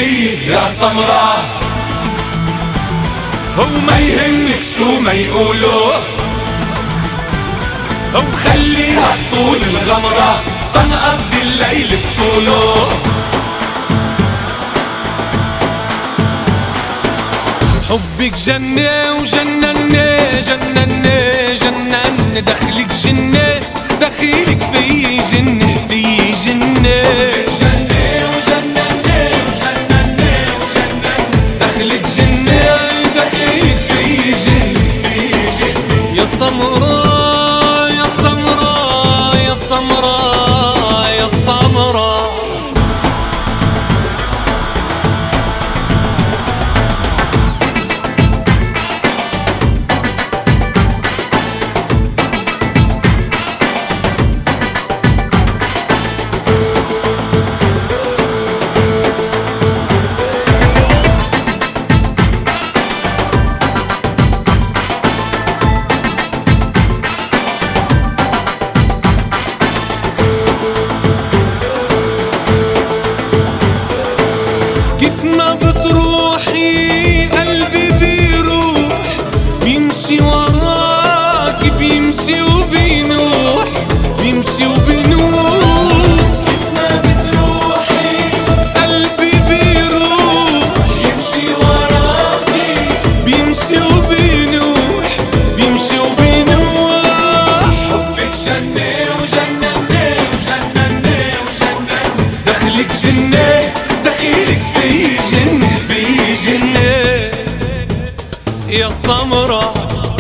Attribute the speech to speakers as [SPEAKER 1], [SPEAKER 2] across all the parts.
[SPEAKER 1] فيه يا سمرة، وما يهمك شو ما يقولوا، وخليها طول الغمرة تنقضي الليل بطوله. حبك جنة وجنني جنني جنني، دخلك جنة دخيلك في جنة في جنة. جنة وجنني وجنني وجنني، دخلك جنة دخيلك في جنة في جنة. يا سمرة يا سمرة يا سمرة يا سمرة، كيف ما بتروحي قلبي بيروح، بيمشي وراك بيمشي وبينوح بيمشي وبينوح. كيف ما بتروحي قلبي بيروح، يمشي وراكي بيمشي وبينوح بيمشي وبينوح. حبك جنة وجنني وجنني وجنني، دخلك جنة دخيلك في جنة في جنة. يا سمرة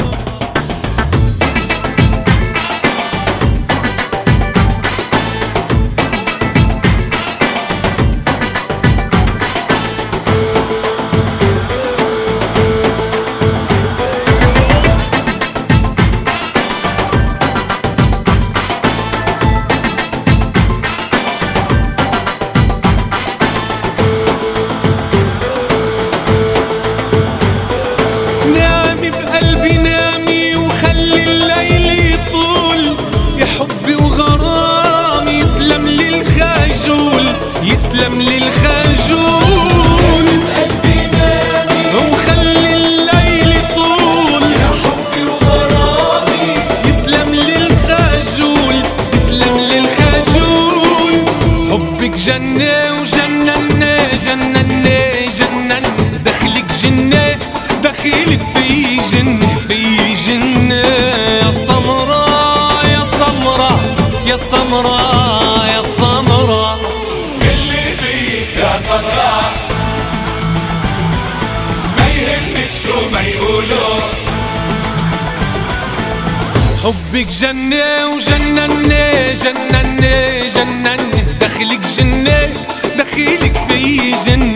[SPEAKER 1] يسلم للخجول، قلبي نامي وخلي الليل طول، يا حبي وغرامي يسلم للخجول يسلم للخجول. حبك جنة وجنني جنني جنني، دخلك جنة دخيلك في جنة في جنة. يا سمرة يا سمرة يا سمرة يا سمرة، يا سمرة ما يهمك شو ما يقولوا. حبك جنة وجنني جنني جنني، دخلك جنة دخيلك في جنة